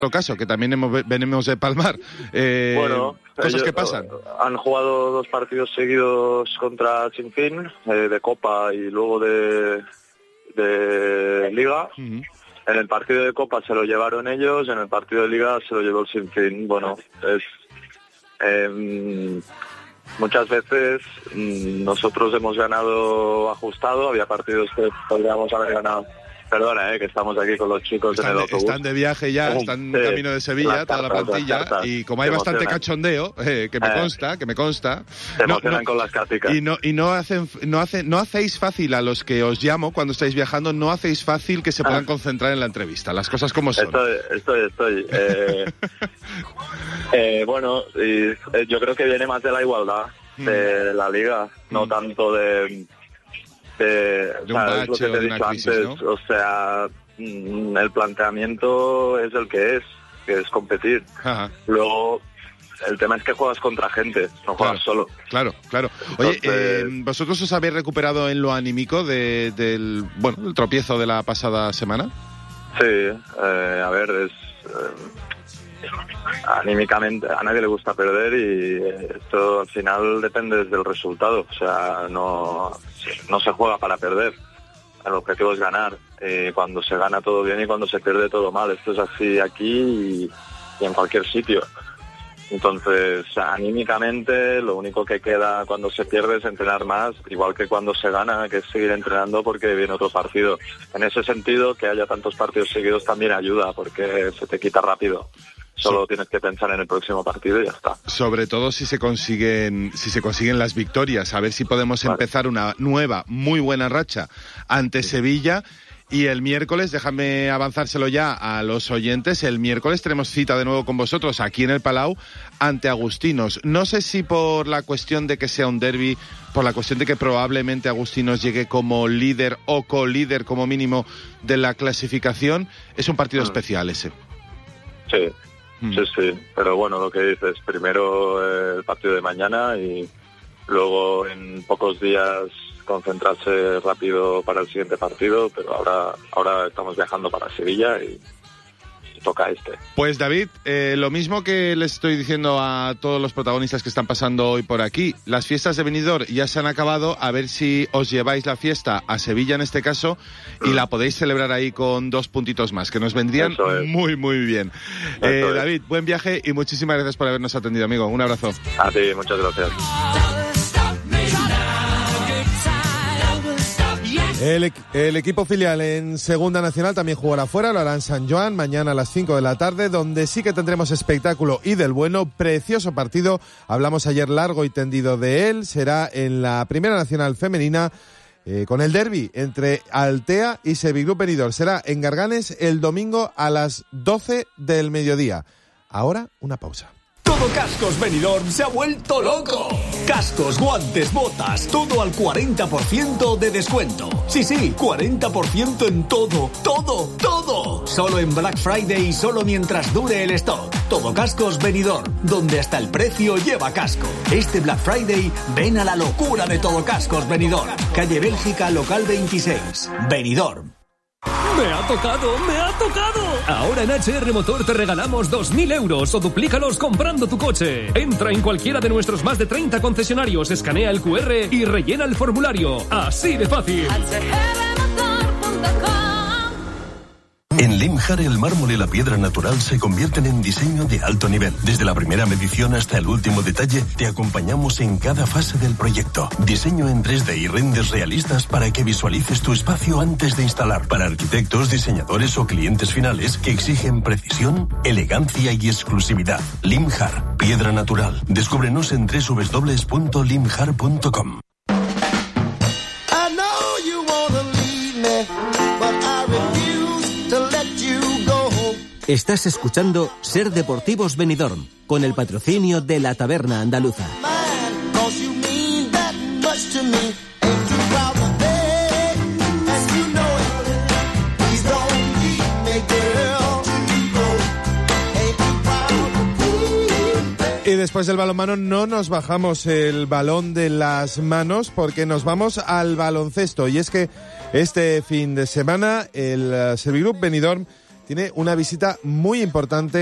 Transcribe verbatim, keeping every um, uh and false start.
caso, que también hemos, venimos de palmar. Eh, bueno, cosas ellos, que pasan. Han jugado dos partidos seguidos contra Sinfín, eh, de Copa y luego de, de Liga. Uh-huh. En el partido de Copa se lo llevaron ellos, en el partido de Liga se lo llevó el Sinfín. Bueno, es eh, muchas veces nosotros hemos ganado ajustado, había partidos que podríamos haber ganado. Perdona, eh, que estamos aquí con los chicos están en el de, autobús. Están de viaje ya, están en camino de Sevilla, toda la plantilla, y como hay bastante cachondeo, eh, que me eh, consta, que me consta. Se emocionan no, no, con las cáticas. Y no y no hacen, no hacen, no hacéis fácil a los que os llamo cuando estáis viajando, no hacéis fácil que se puedan ah. concentrar en la entrevista. Las cosas como son. Estoy, estoy, estoy. Eh, eh, bueno, y, eh, yo creo que viene más de la igualdad de mm. la liga, no mm. tanto de. De, de un bache, es lo que te he dicho crisis, antes, ¿no? O sea, el planteamiento es el que es, que es competir. Ajá. Luego, el tema es que juegas contra gente, no juegas claro, solo. Claro, claro. Oye, Entonces, eh, ¿vosotros os habéis recuperado en lo anímico de, del, bueno, el tropiezo de la pasada semana? Sí, eh, a ver, es... Eh, anímicamente a nadie le gusta perder y esto al final depende del resultado, o sea, no, no se juega para perder, el objetivo es ganar, eh, cuando se gana todo bien y cuando se pierde todo mal, esto es así aquí y, y en cualquier sitio. Entonces, anímicamente, lo único que queda cuando se pierde es entrenar más, igual que cuando se gana, que es seguir entrenando porque viene otro partido. En ese sentido, que haya tantos partidos seguidos también ayuda, porque se te quita rápido. Solo sí. tienes que pensar en el próximo partido y ya está. Sobre todo si se consiguen, si se consiguen las victorias, a ver si podemos vale. empezar una nueva, muy buena racha ante sí. Sevilla. Y el miércoles, déjame avanzárselo ya a los oyentes, el miércoles tenemos cita de nuevo con vosotros aquí en el Palau ante Agustinos. No sé si por la cuestión de que sea un derbi, por la cuestión de que probablemente Agustinos llegue como líder o co-líder como mínimo de la clasificación, es un partido mm. especial ese. Sí, mm. sí, sí, pero bueno, lo que dices, primero el partido de mañana y luego en pocos días concentrarse rápido para el siguiente partido, pero ahora ahora estamos viajando para Sevilla y, y toca este. Pues David, eh, lo mismo que les estoy diciendo a todos los protagonistas que están pasando hoy por aquí, las fiestas de Benidorm ya se han acabado, a ver si os lleváis la fiesta a Sevilla en este caso y mm. la podéis celebrar ahí con dos puntitos más, que nos vendrían es. muy muy bien. Eh, David, buen viaje y muchísimas gracias por habernos atendido, amigo. Un abrazo. A ti, muchas gracias. El, el equipo filial en Segunda Nacional también jugará fuera, lo hará en San Joan, mañana a las cinco de la tarde, donde sí que tendremos espectáculo y del bueno, precioso partido. Hablamos ayer largo y tendido de él, será en la Primera Nacional Femenina, eh, con el derbi entre Altea y Sevigroup Benidorm. Será en Garganes el domingo a las doce del mediodía. Ahora, una pausa. Todo Cascos Benidorm se ha vuelto loco. Cascos, guantes, botas, todo al cuarenta por ciento de descuento. Sí, sí, cuarenta por ciento en todo, todo, todo. Solo en Black Friday y solo mientras dure el stock. Todo Cascos Benidorm, donde hasta el precio lleva casco. Este Black Friday, ven a la locura de Todo Cascos Benidorm. Calle Bélgica, local veintiséis. Benidorm. ¡Me ha tocado! ¡Me ha tocado! Ahora en H R Motor te regalamos dos mil euros o duplícalos comprando tu coche. Entra en cualquiera de nuestros más de treinta concesionarios, escanea el cu erre y rellena el formulario. ¡Así de fácil! En Limjar el mármol y la piedra natural se convierten en diseño de alto nivel. Desde la primera medición hasta el último detalle, te acompañamos en cada fase del proyecto. Diseño en tres D y renders realistas para que visualices tu espacio antes de instalar. Para arquitectos, diseñadores o clientes finales que exigen precisión, elegancia y exclusividad. Limjar, piedra natural. Descúbrenos en doble u doble u doble u punto limjar punto com. Estás escuchando Ser Deportivos Benidorm, con el patrocinio de la Taberna Andaluza. Y después del balonmano no nos bajamos el balón de las manos porque nos vamos al baloncesto. Y es que este fin de semana el Sevigroup Benidorm tiene una visita muy importante